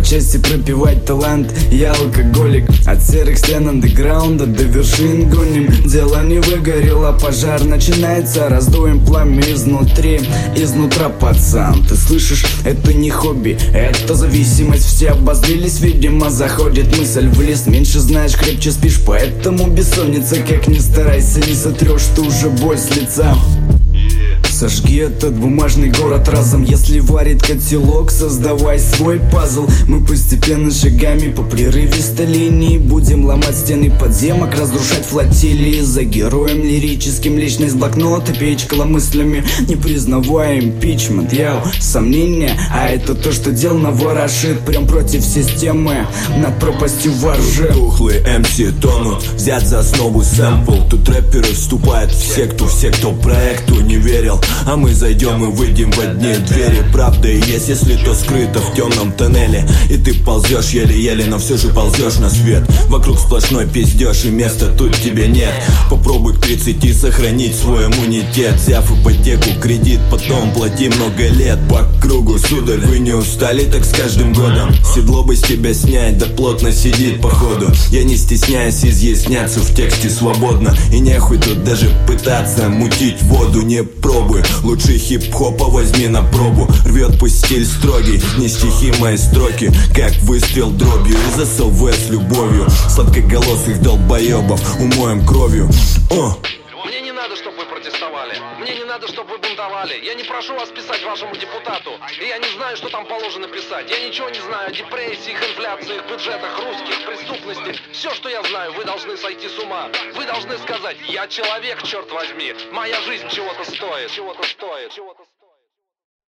части пропивать талант. Я алкоголик, от серых стен андеграунда до вершин гоним. Дело не выгорело, пожар начинается. Раздуем пламя изнутра, пацан. Ты слышишь, это не хобби, это зависимость. Все обозлились, видимо, заходит мысль в лес. Меньше знаешь, крепче спишь, поэтому бессонница. Как ни старайся, не сотрешь ты уже боль с лица. Сожги этот бумажный город разом. Если варит котелок, создавай свой пазл. Мы постепенно шагами по прерывистой линии будем ломать стены подземок, разрушать флотилии. За героем лирическим лично из блокнота печкала мыслями, не признавая импичмент. Яу, сомнения, а это то, что дел наворошит. Прям против системы, над пропастью воржи. Тухлые MC тонут, взять за основу сэмпл. Тут рэперы вступают в секту, все, кто проекту не верил. А мы зайдем и выйдем в одни двери. Правда и есть, если то скрыто в темном тоннеле. И ты ползешь еле-еле, но все же ползешь на свет. Вокруг сплошной пиздеж, и места тут тебе нет. Попробуй к 30 сохранить свой иммунитет. Взяв ипотеку, кредит, потом плати много лет. По кругу, сударь, вы не устали так с каждым годом? Седло бы с тебя снять, да плотно сидит походу. Я не стесняюсь изъясняться в тексте свободно. И нехуй тут даже пытаться мутить воду. Не пробуй, лучше хип-хопа возьми на пробу. Рвет пусть стиль строгий, не стихи мои строки. Как выстрел дробью из СЛВ с любовью. Сладкоголосых долбоебов умоем кровью. Мне не надо, чтобы вы протестовали. Мне не надо, чтобы вы бунтовали. Я не прошу вас писать вашему депутату. И я не знаю, что там положено писать. Я ничего не знаю о депрессиях, инфляциях, бюджетах, русских, преступности. Все, что я знаю, вы должны сойти с ума. Вы должны сказать: я человек, черт возьми. Моя жизнь чего-то стоит. Чего-то стоит. Чего-то стоит.